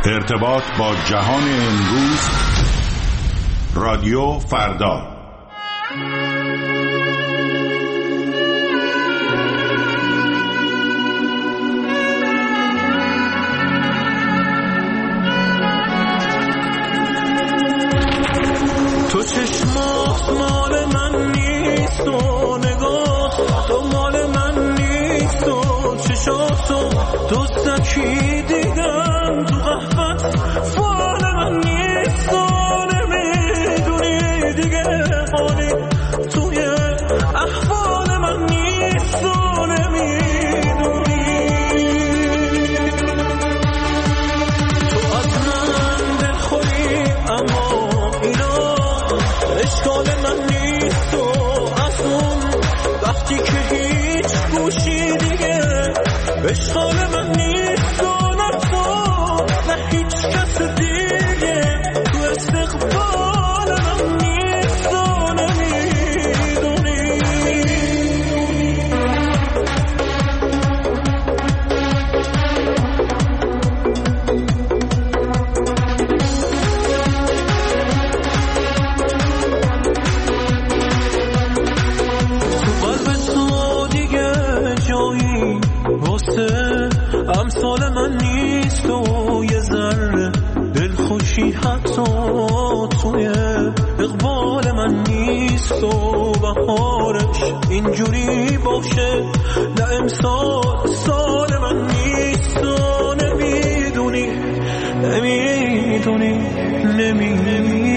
ارتباط با جهان امروز. رادیو فردا. تو چشمات مال من نیست و نگاه تو مال من نیست و چشاتو دستکی دیدم تو قهوت فال من نیست و نمیدونی دیگه حالی توی احوال من نیست و نمیدونی تو از من دلخوری اما اینا اشکال من نیست و از اون وقتی که هیچ گوشی دیگه اشکال من نیست و نه تو نه هیچ کس دیگه تو استقبال من نیست و نمیدونی تو قلب تو دیگه جایی واسه امثال من نیست و یه ذره دلخوشی حتی توی اقبال من نیست و بهارش اینجوری باشه نه امسال سال من نیست و نمیدونی نمیدونی نمیدونی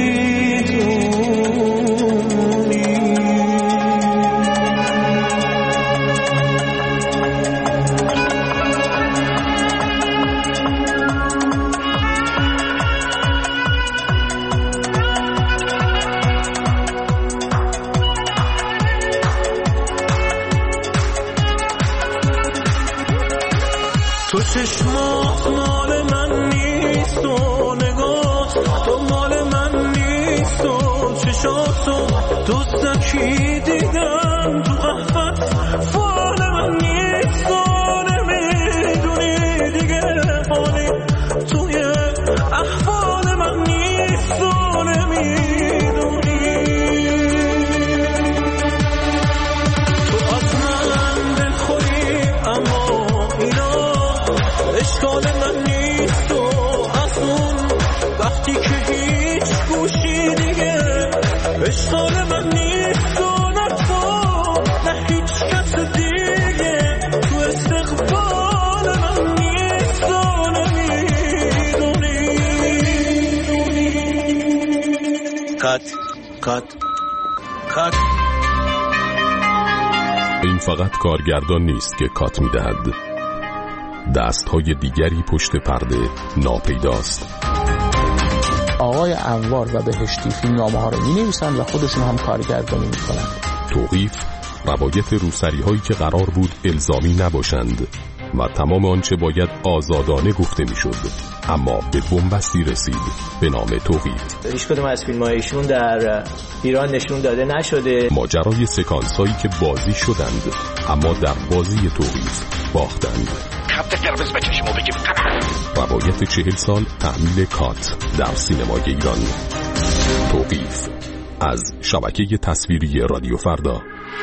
تو چشمات مال من نیست و نگاه تو مال من نیست و چشاتو دستکی دیدم تو قهوت فال من نیست و نمیدونی دیگه حالی توی احوال من نیست و نمیدونی تو از من دلخوری اما اینا اشکال من نیست و از اون وقتی که هیچ گوشی دیگه اشکال من نیست و نه تو نه هیچ کس دیگه تو استقبال من نیست و نمیدونی کات این فقط کارگردان نیست که کات میدهد، دستهای دیگری پشت پرده ناپیداست. آقای انوار و بهشتی فیلمنامه ها رو می نویسن و خودشون هم کارگردانی می کنن. توقیف روایت روسری هایی که قرار بود الزامی نباشند و تمام آنچه باید آزادانه گفته می شد اما به بنبستی رسید به نام توقیف. هیچ کدوم از فیلم هایشون در ایران نشون داده نشده. ماجرای سکانس هایی که بازی شدند اما در بازی توقیف باختند. روایت 40 سال تعمیل کات در سینمای ایران. توقیف از شبکه تصویری رادیو فردا.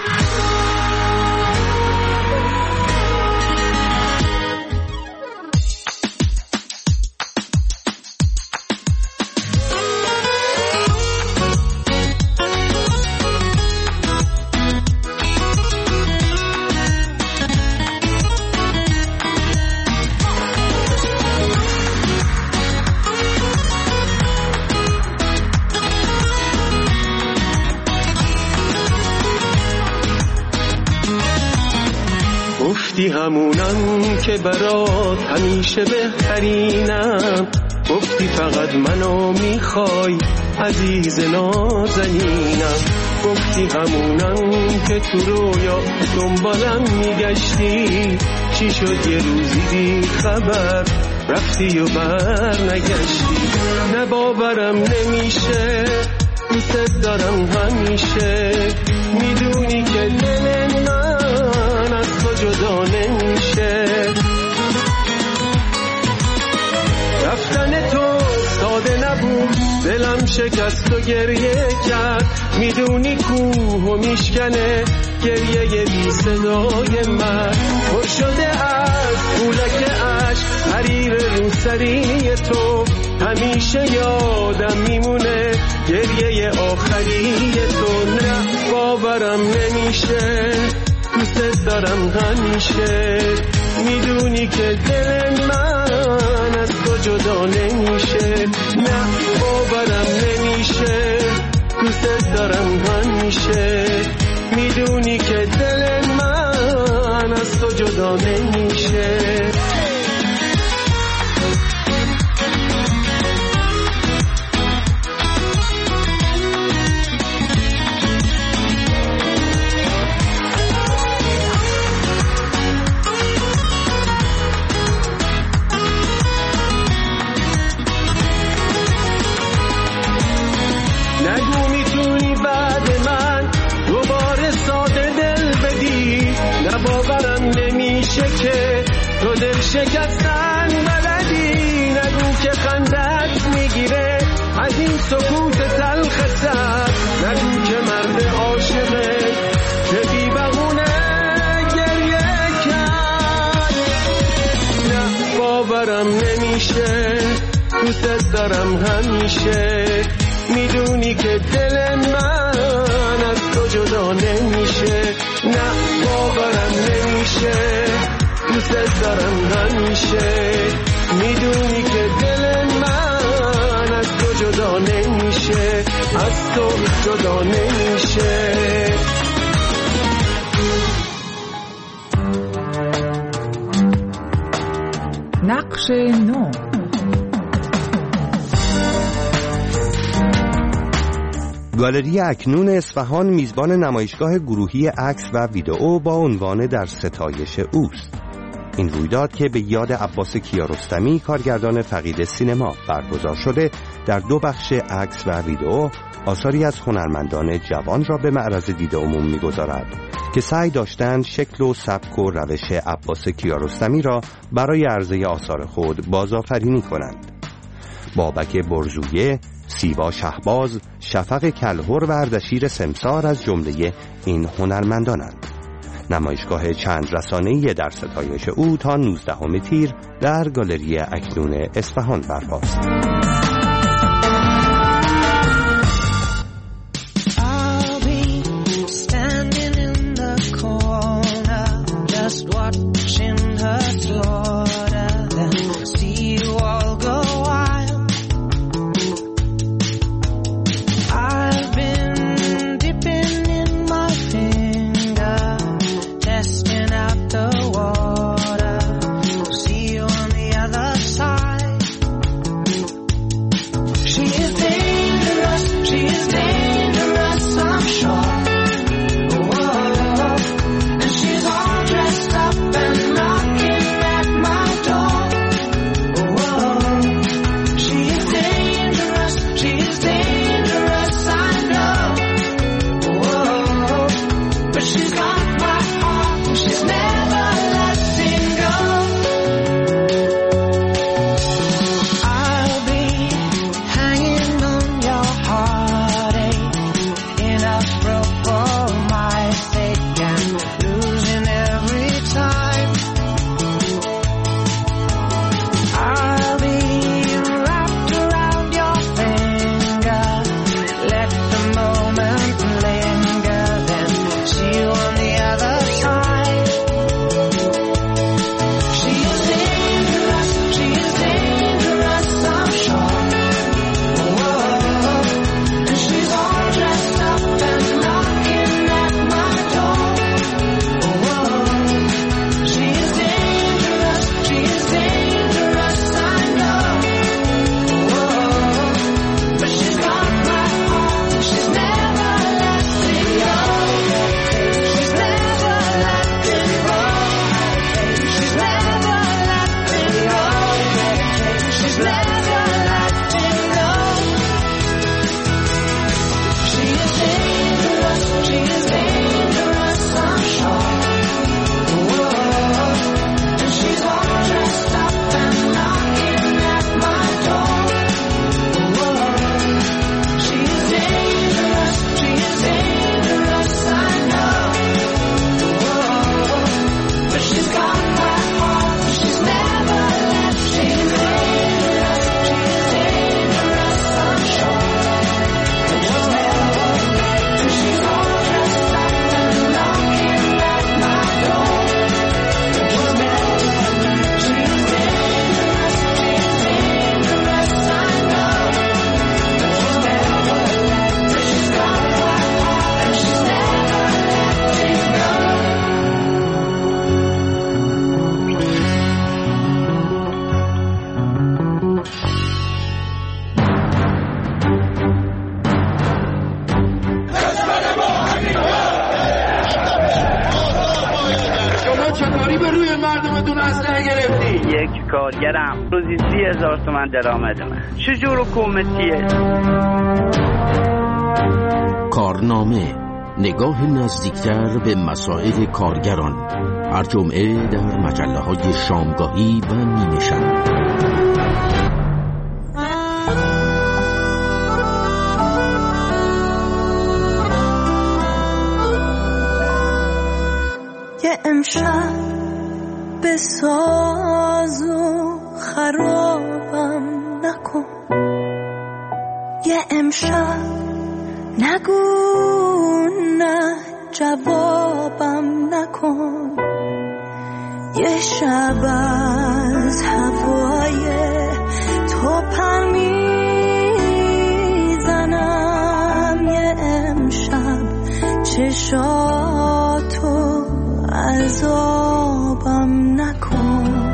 گفتی همونم که برات همیشه بهترینم، گفتی فقط منو میخوای عزیز نازنینم، گفتی همونم که تو رویا دنبالم میگشتی، چی شد یه روزی بی خبر رفتی و بر نگشتی. نه باورم نمیشه دوست دارم همیشه، میدونی که دل من از تو جدا نمیشه. رفتن دلم شکست و گریه کرد، میدونی کوه و میشکنه گریه بی صدای من. پر شده از پولک عشق حریر روسری تو، همیشه یادم میمونه گریه آخری تو. نه باورم نمیشه، دوست دارم همیشه، میدونی که دل من از تو جدا نمیشه. نه باورم نمیشه، دوست دارم همیشه، میدونی که دل من از تو جدا نمیشه. که تو دل شکستن بلدی، نگو که خندت میگیره از این سکوت تلخ سر، نگو که مرد عاشقه که بی بهونه گریه کرد. نه باورم نمیشه، دوست دارم همیشه، میدونی که دل من از تو جدا نمیشه. نه باورم نمیشه، دوست دارم همیشه، میدونی که دل من از تو جدا نمیشه، از تو جدا نمیشه. نقش نو. گالری اکنون اصفهان میزبان نمایشگاه گروهی عکس و ویدئو با عنوان در ستایش اوست. این رویداد که به یاد عباس کیارستمی کارگردان فقید سینما برگزار شده، در دو بخش عکس و ویدئو آثاری از هنرمندان جوان را به معرض دید عموم می‌گذارد که سعی داشتند شکل و سبک و روش عباس کیارستمی را برای عرضه آثار خود بازآفرینی کنند. بابک برزویه، سیوا شهباز، شفق کلهر و اردشیر سمسار از جمله این هنرمندانند. نمایشگاه چند رسانه‌ای در ستایش او تا 19 تیر در گالری اکنون اصفهان برپاست. اسلحه گرفتی؟ یک کارگرم روزی 30,000 تومان درآمدمه. چجور حکومتیه؟ کارنامه، نگاه نزدیکتر به مسائل کارگران، هر جمعه در مجله‌های شامگاهی و نیمه شب. یه امشب به ساز و خرابم نکن، یه امشب نگو نه جوابم نکن، یه شب از هوای تو پر میزنم، یه امشب چشاتو عذابم نکن،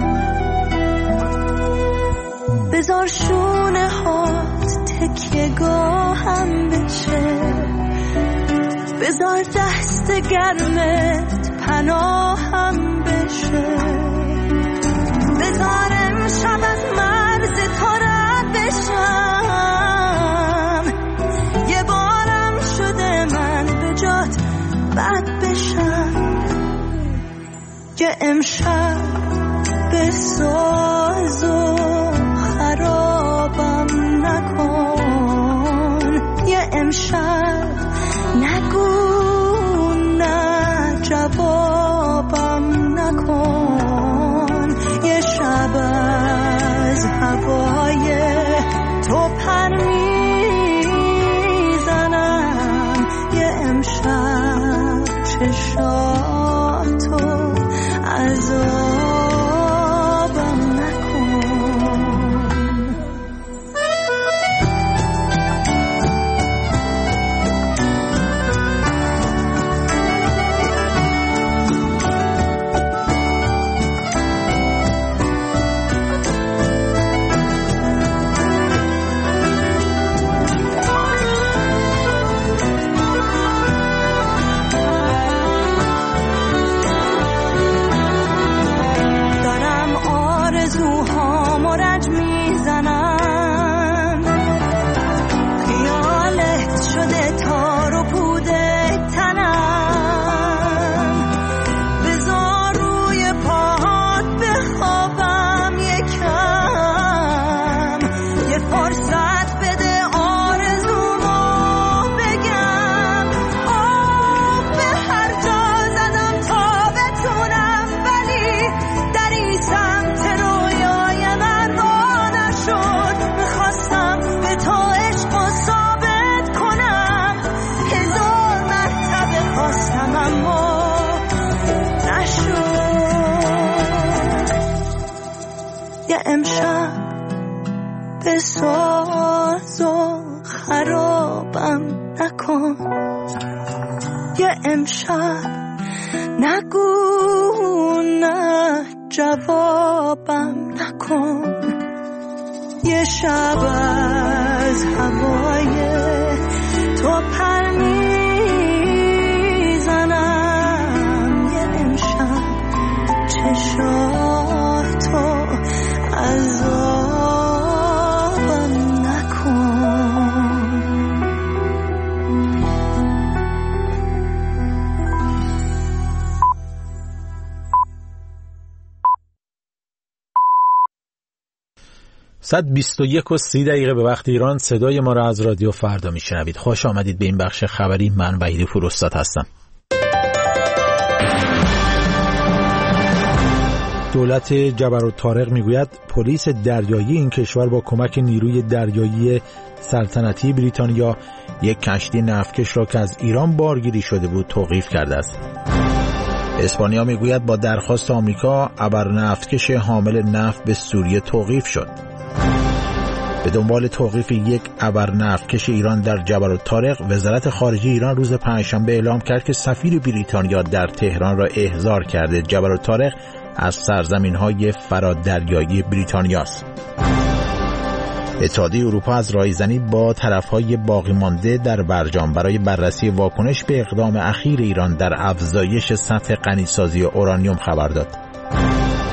بذار شونه هات تکیه گاهم بشه، بذار دست گرمت پناهم بشه، بذار امشب از مرز تو رد بشم، یه بارم شده من به جات بد بشم، یه امشب به ساز و خرابم نکن، یه امشب نگو نه جوابم نکن، یه شب از هوای تو پر میزنم، یه امشب چشاتو عذابم نکن. امشب به ساز و خرابم نکن، یه امشب نگو نه جوابم نکن، یه شب از هوای تو پر میزنم، یه امشب چشاتو عذابم نکن. ساعت 21:30 به وقت ایران. صدای ما را از رادیو فردا میشنوید. خوش آمدید به این بخش خبری. من وحید پوراستاد هستم. دولت جبرالطارق میگوید پلیس دریایی این کشور با کمک نیروی دریایی سلطنتی بریتانیا یک کشتی نفتکش را که از ایران بارگیری شده بود توقیف کرده است. اسپانیا میگوید با درخواست آمریکا ابر نفتکش حامل نفت به سوریه توقیف شد. به دنبال توقیف یک ابر نفتکش ایران در جبرالطارق، وزارت خارجه ایران روز پنجشنبه اعلام کرد که سفیر بریتانیا در تهران را احضار کرده. جبرالطارق از سرزمین‌های فرادریایی بریتانیاست. اتحادیه اروپا از رایزنی با طرف‌های باقی مانده در برجام برای بررسی واکنش به اقدام اخیر ایران در افزایش سطح غنیسازی اورانیوم خبر داد.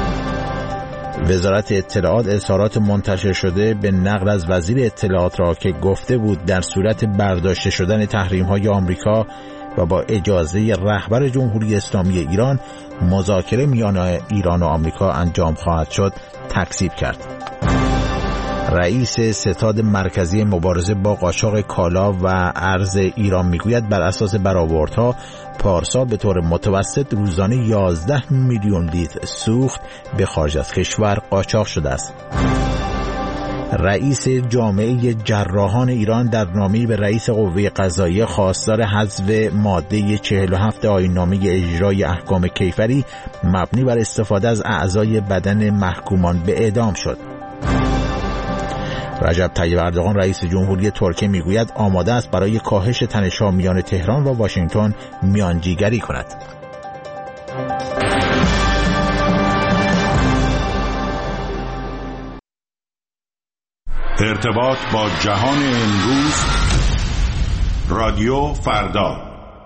وزارت اطلاعات اظهارات منتشر شده به نقل از وزیر اطلاعات را که گفته بود در صورت برداشته شدن تحریم‌های آمریکا و با اجازه رهبر جمهوری اسلامی ایران مذاکره میان ایران و آمریکا انجام خواهد شد تکذیب کرد. رئیس ستاد مرکزی مبارزه با قاچاق کالا و ارز ایران میگوید بر اساس برآوردها پارسال به طور متوسط روزانه 11 میلیون لیتر سوخت به خارج از کشور قاچاق شده است. رئیس جامعه جراحان ایران در نامه‌ای به رئیس قوه قضاییه خواستار حذف ماده 47 آیین‌نامه اجرای احکام کیفری مبنی بر استفاده از اعضای بدن محکومان به اعدام شد. رجب طیب اردوغان رئیس جمهوری ترکیه میگوید آماده است برای کاهش تنش‌ها میان تهران و واشنگتن میانجیگری کند. ارتباط با جهان امروز، رادیو فردا.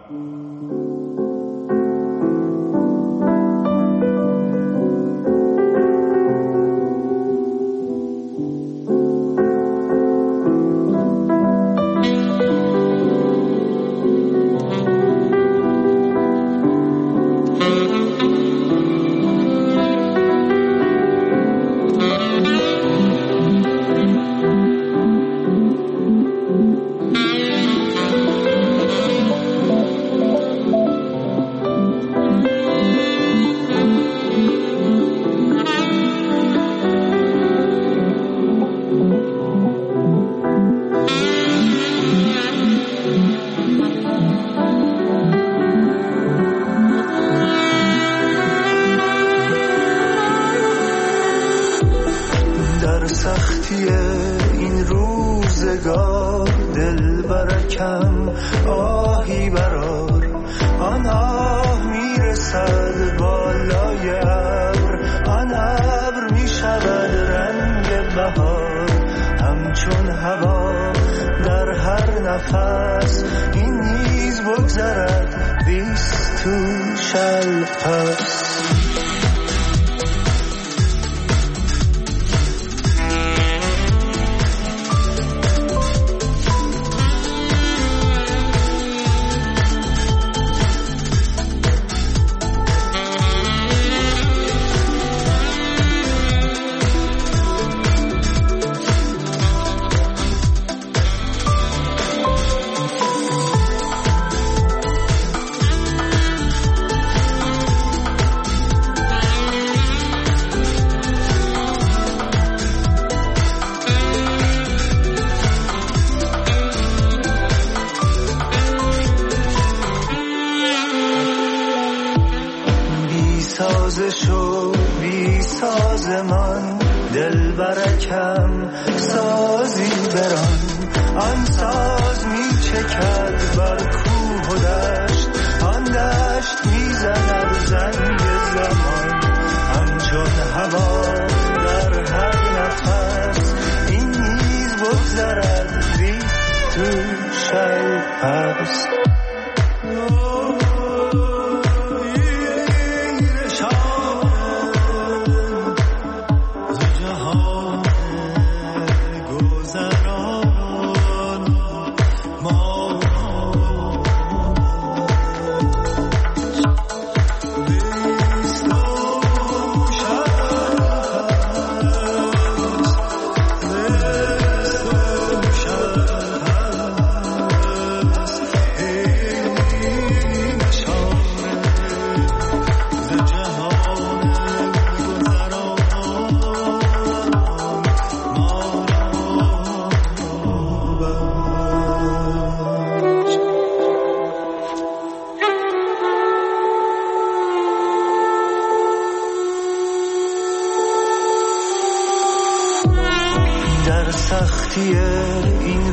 در سختی این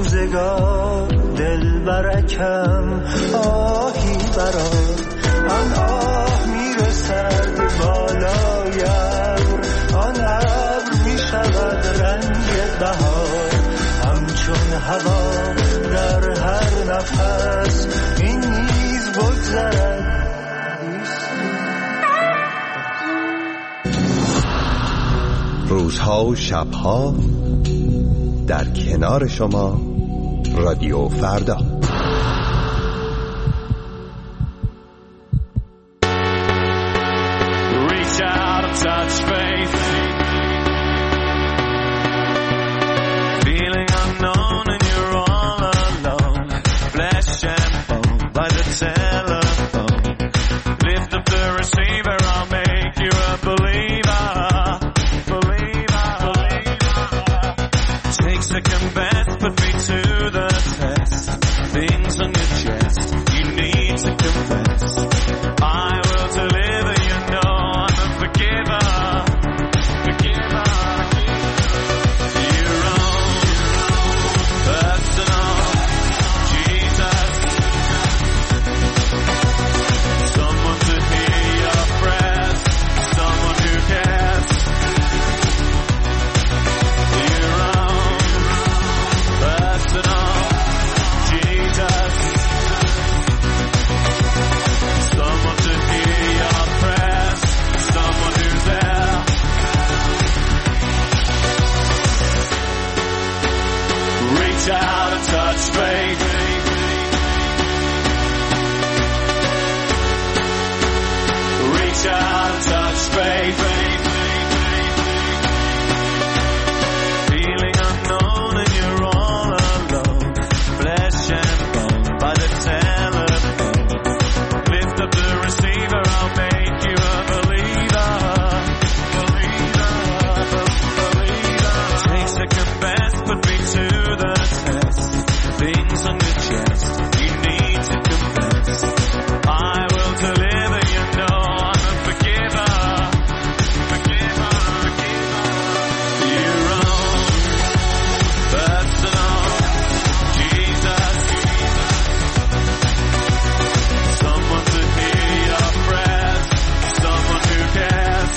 روزگار دل برکم آهی برار آن آه میرسد بالای ابر آن ابر میشود رنگ بهار همچون هوا در هر نفس این نیز بگذرد روزها و شبها در کنار شما رادیو فردا. Reach out and touch faith, feeling unknown and you're all alone. Flesh and bone by the telephone. Lift up the receiver, I'll make you a believer. Take second best, put me to the test. Things on your chest, you need to confess. I will deliver, you know I'm a forgiver. Your own personal Jesus. Someone to hear your prayers, someone who cares. Your own personal Jesus. Someone to hear your prayers, someone who's there. Reach out and touch faith. Reach out and touch faith. Feeling unknown and you're all alone. Flesh and bone by the telephone. Lift up the receiver, I'll make you a believer. Take second best, put me to the test. Things on your chest, you need to confess. I will deliver, you know I'm a forgiver. Your own personal Jesus. Someone to hear your prayers, someone who cares.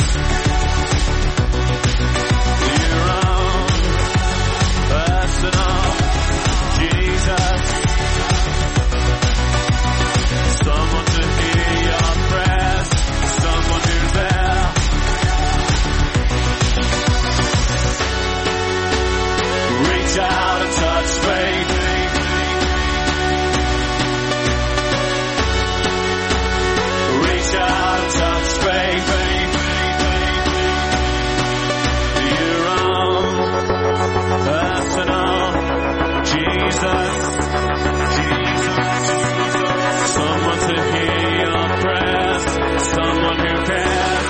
Your own personal Jesus. Someone to hear your prayers, someone who's there. Reach out and touch faith. Reach out and touch faith. Your own personal Jesus. Someone to hear your prayers, someone who cares.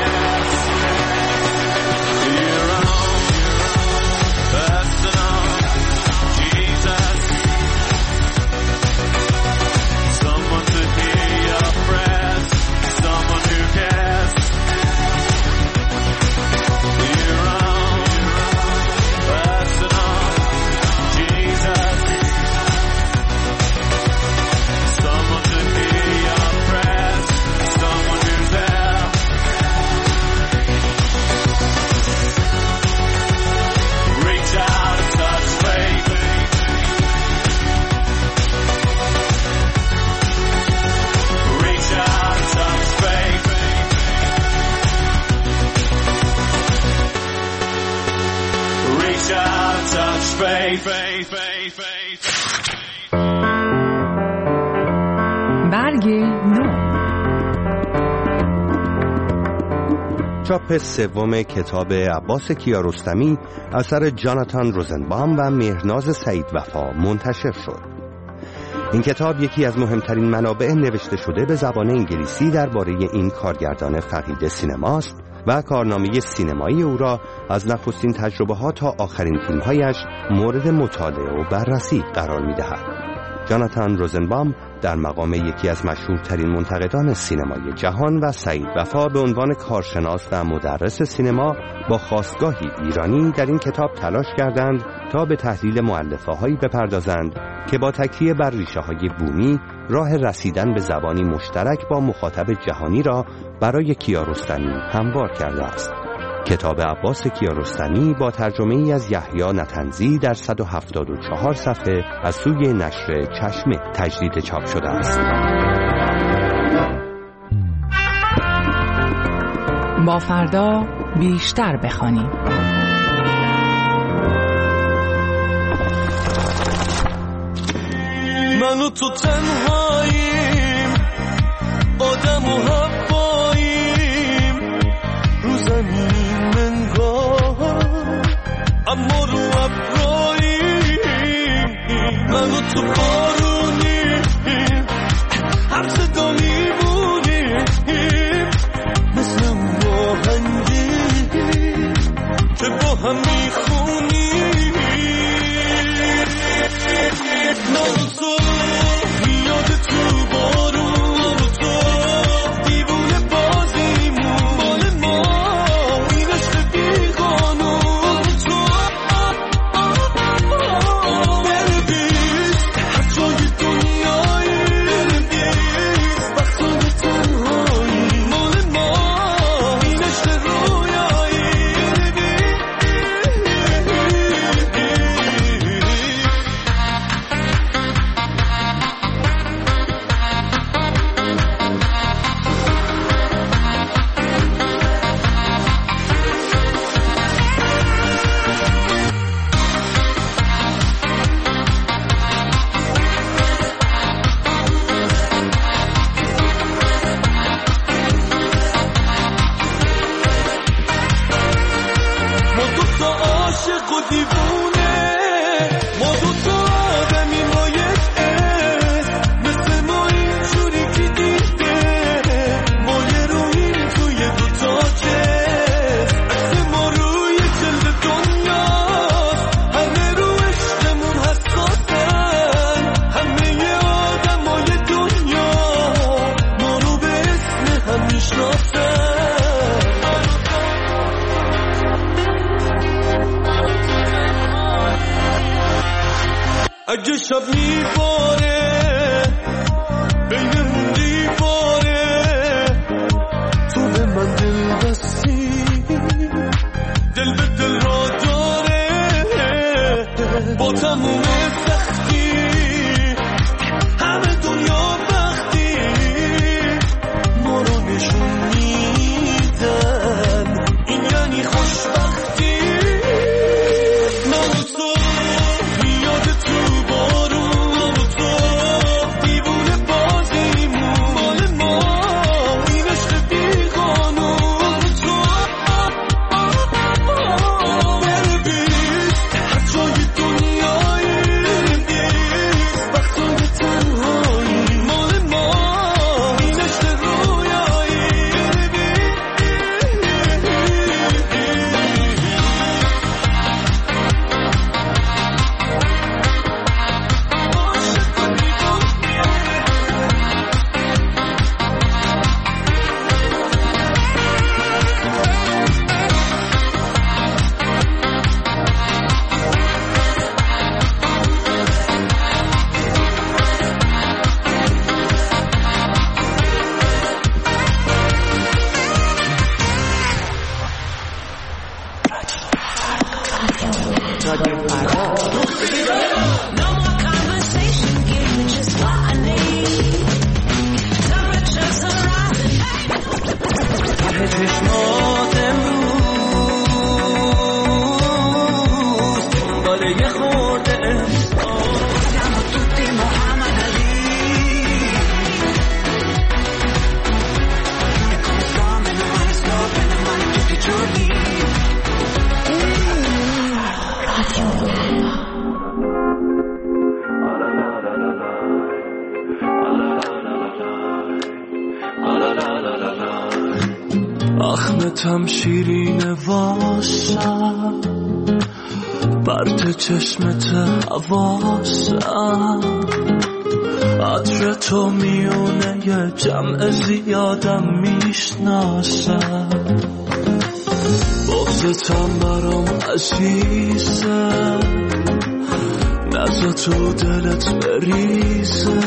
Your own personal Jesus. Someone to hear your prayers, someone who cares. Your own personal Jesus. Someone to hear your prayers, someone who's there. Reach out and touch faith. Reach out and touch faith. Reach out and touch faith. برگ نو. چاپ سوم کتاب عباس کیارستمی اثر جاناتان روزنبام و مهرناز سعید وفا منتشر شد. این کتاب یکی از مهمترین منابع نوشته شده به زبان انگلیسی درباره این کارگردان فقید سینماست و کارنامه سینمایی او را از نخستین تجربه‌ها تا آخرین فیلم‌هایش مورد مطالعه و بررسی قرار می‌دهد. جاناتان روزنبام در مقام یکی از مشهورترین منتقدان سینمای جهان و سعید وفا به عنوان کارشناس و مدرس سینما با خاستگاهی ایرانی در این کتاب تلاش کردند تا به تحلیل مؤلفه‌هایی بپردازند که با تکیه بر ریشه‌های بومی راه رسیدن به زبانی مشترک با مخاطب جهانی را برای کیارستمی هموار کرده است. کتاب عباس کیارستمی با ترجمه ای از یحیی نطنزی در 174 صفحه از سوی نشر چشمه تجدید چاپ شده است. با فردا بیشتر بخوانیم. من و تو تنهاییم، آدم و هواییم، رو زمین منگاه اما رو ابراییم. من و تو بارونیم، هر صدا میمونیم، مثل اون آهنگی که با هم میخونیم. من و تو یاد تو بارون و تو دیوونه بازیمون مال ما، این عشق بیقانون تو برویست هر جای دنیایی، برویست وقتا به تنهایی مال ما، این عشق رویایی. ما دوتا عاشق و دیوونه، ما دوتا آدمی با یک اسم، مثل ما اینجوری که دیده مایه رو این توی دوتا جسم، عکس ما روی جلد دنیاست، همه رو عشقمون حساسن، همه آدمای دنیا ما رو به اسم هم میشناسن. اگه شب میباره بینمون دیواره، تو به من دل بستی، دل به دل را داره، با تموم سختی همه دنیا وقتی ما رو نشون میدن، این یعنی خوشبختی. من و تو یاد تو بارون و تو دیوونه بازیمون مال ما، این عشق بیقانون تو برویست هر جای دنیایی، برویست وقتا به تنهایی مال ما، این عشق رویایی. چشمات امروز دنبال یه خورده آدم توتی محمد علی کنستامن و استاپن من توتی جونی آخمتم شیرین واسم، برد چشمت حواسم، عطر تو میونه یه جمع زیادم میشناسم، بغضتم برام عزیزه، نزا تو دلت بریزه،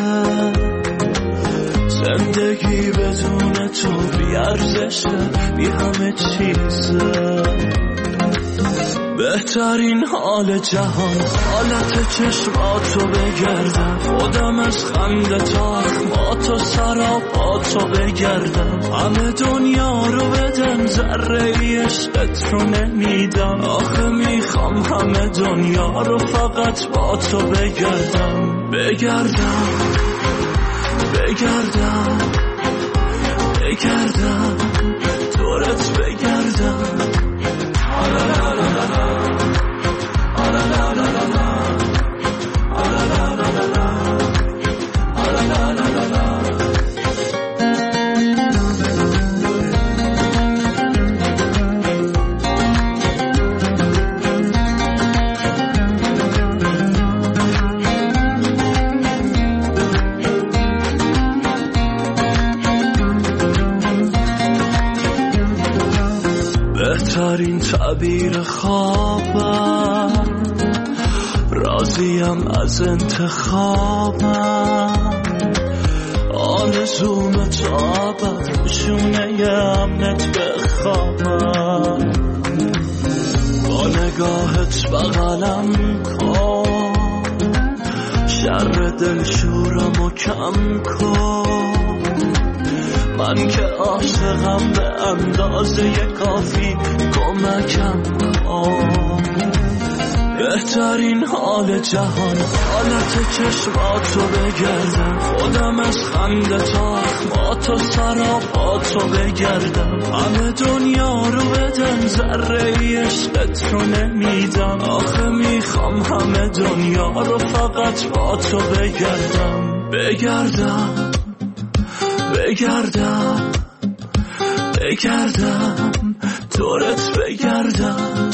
زندگی بدون تو بی ارزشه، بی همه چیزه. بهترین حال جهان حالت چشماتو بگردم، خودم از خنده تا اخماتو سراپاتو بگردم، همه دنیا رو بدم ذره عشقت رو نمیدم، آخه میخوام همه دنیا رو فقط با تو بگردم، بگردم بگردم بگردم دورت بگردم. بهترین تعبیر خوابم، راضیم از انتخابم، آرزوم تا ابد شونه امنت بخوابم، با نگاهت بغلم کن، شر دلشورم و کم کن، من که عاشقم به اندازه کافی کمکم کن. بهترین حال جهان حالت چشماتو بگردم، خودم از خنده تا اخماتو سراپاتو بگردم، همه دنیا رو بدم ذره عشقت رو نمیدم، آخه میخوام همه دنیا رو فقط با تو بگردم، بگردم بگردم بگردم دورت بگردم.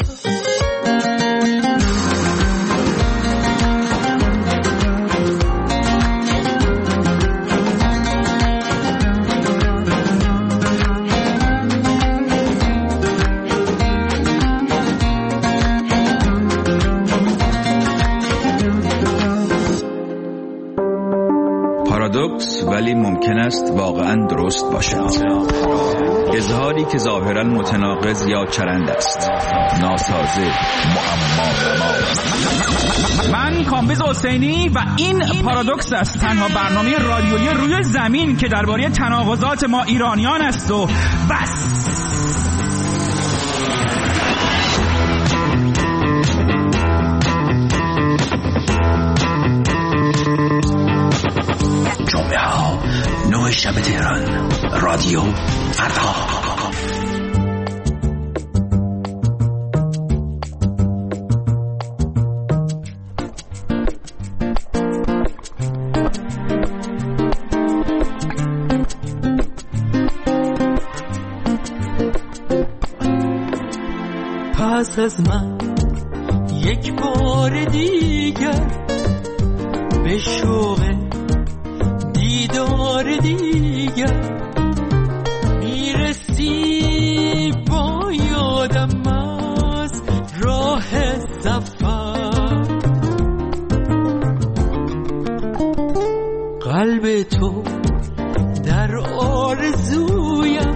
پارادوکس ولی ممکن است واقعا درست باشد. اظهاری که ظاهرا متناقض یا چرند است، ناسازه، معما. من کامبیز حسینی و این پارادوکس است، تنها برنامه رادیویی روی زمین که درباره تناقضات ما ایرانیان است و بس. جمعه ها 9 شب تهران، رادیو فردا. پس از من یک بار دیگر به شوق دیدار دیگر میرسی، با یادم از راه سفر، قلب تو در آرزویم،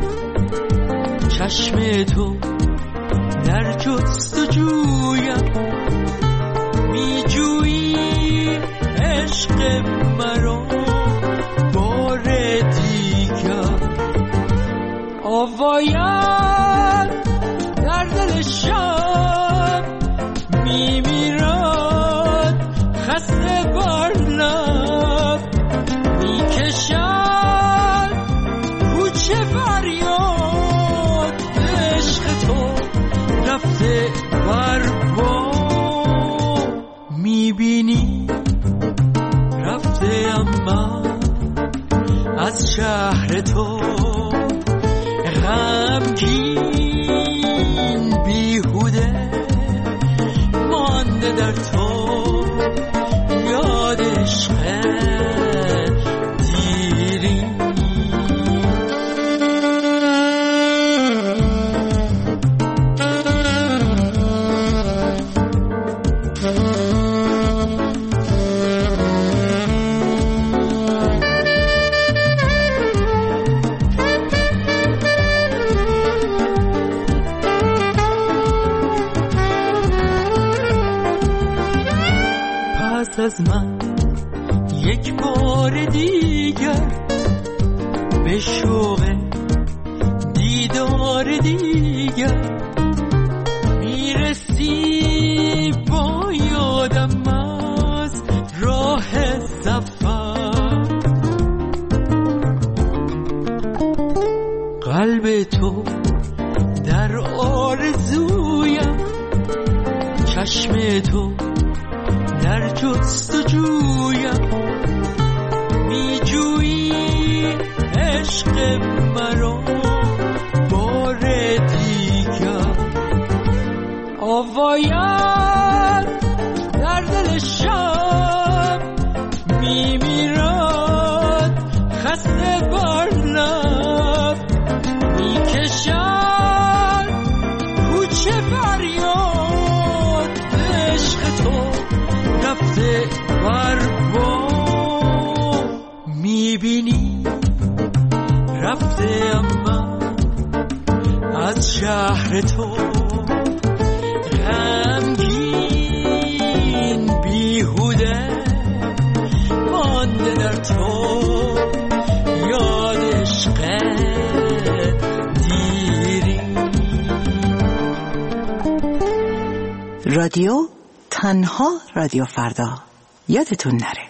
چشم تو در جستجویم، میجویی عشق مرا بار دیگر. دست از من یک بار دیگر به شوق دیدار دیگر میرسی با یادم از راه سفر. قلب تو در آرزویم، چشم تو در جستجویم، میجویی عشق مرا بار دیگر. آوایم در دل شب میمیرد خسته بر لب، میکشد کوچه فریاد عشق تو رفته بر بام. میبینی رفته اما از شهر تو غمگین بیهوده مانده در تو یاد عشق دیری. رادیو تنها رادیو فردا، یادتون نره.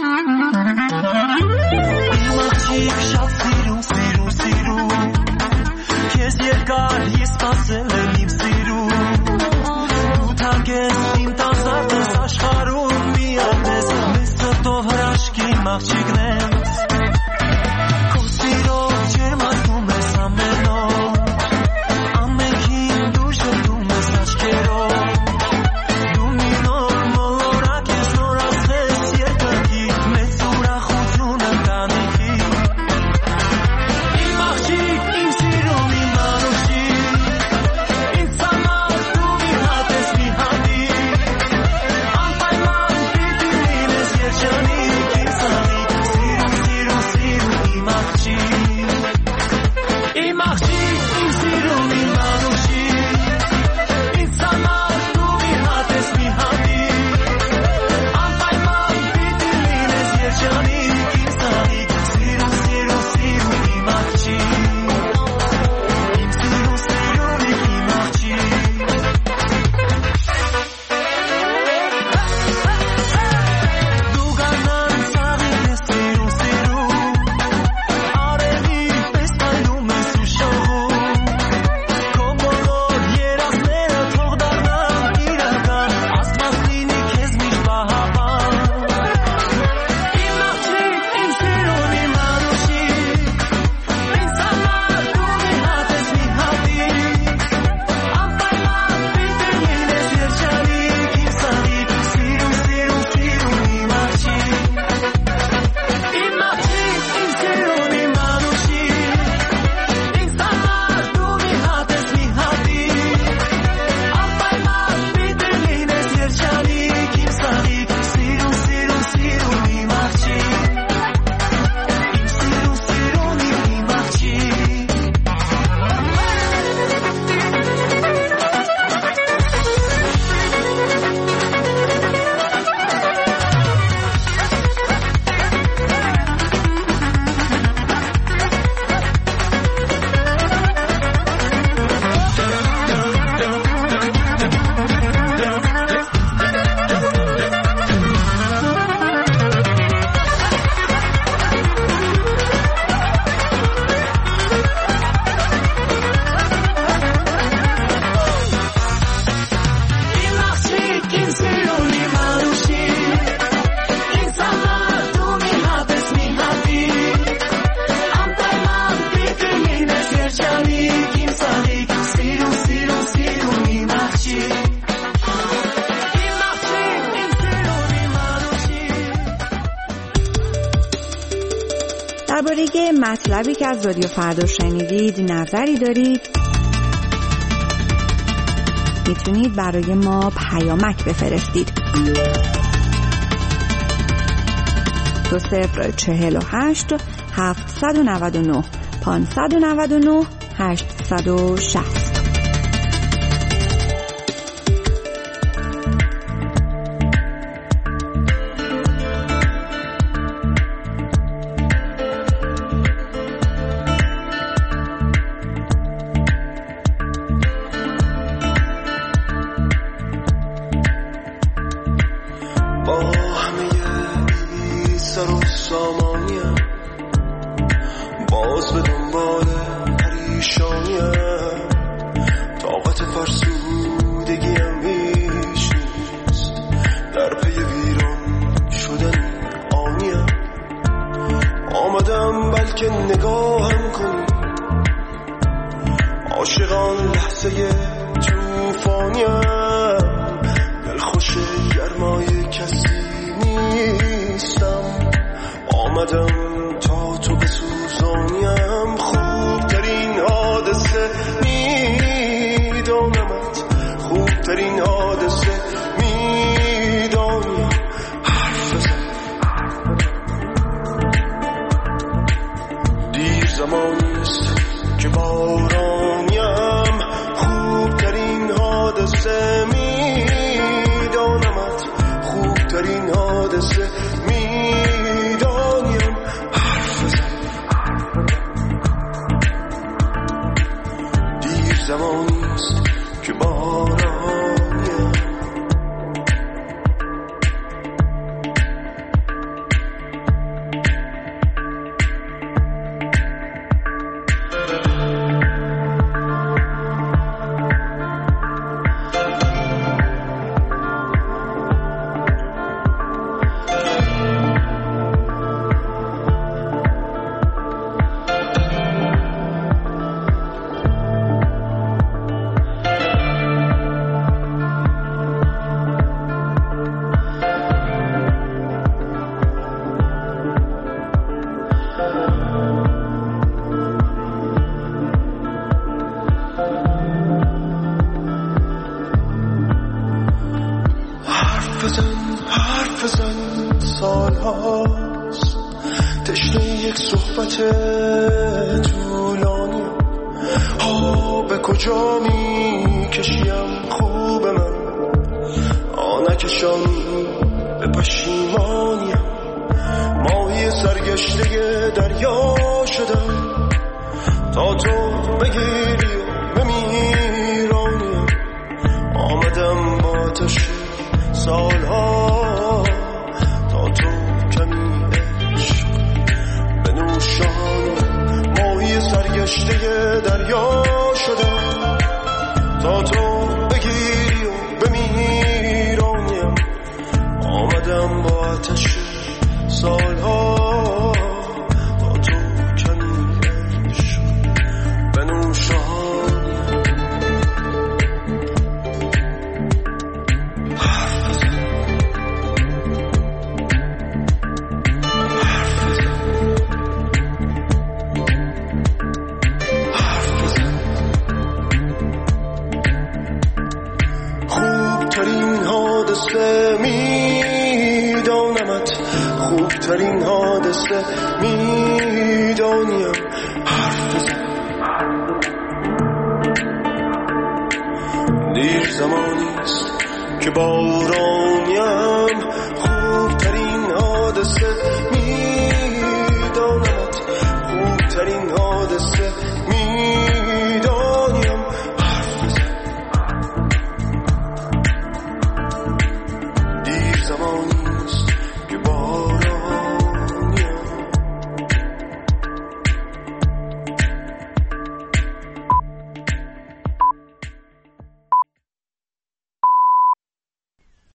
درباره مطلبی که از رادیو فردا شنیدید نظری دارید، میتونید برای ما پیامک بفرستید. 2048 799 599 860. قصه توفانیم، دلخوش گرمای کسی نیستم، آمدم تا تو بسوزانیم. خوبترین حادثه میدانمت، خوبترین حادثه میدانیم. حرف بزن، دیر زمانیست که بارانیم. خوبترین حادثه میدانمت، خوبترین حادثه میدانیم. حرف بزن، دیر زمانیست که بارانیم. حرف بزن، سال هاست تشنه یک صحبت طولانی. به کجا می کشیم خوب من، نکشانی به پشیمانیم. ماهی سرگشته دریا شدم تا تو بگیری و بمیرانیم. آمدم با آتش سالها تا تو کمی عشق بنوشانم. ماهی سرگشته دریا شدم تا تو بگیری و بمیرانیم. آمدم با آتش سالها تا تو کمی عشق بنوشانم. خوبترین حادثه میدانیم. حرف بزن، دیر زمانیست که بارانیم. خوبترین حادثه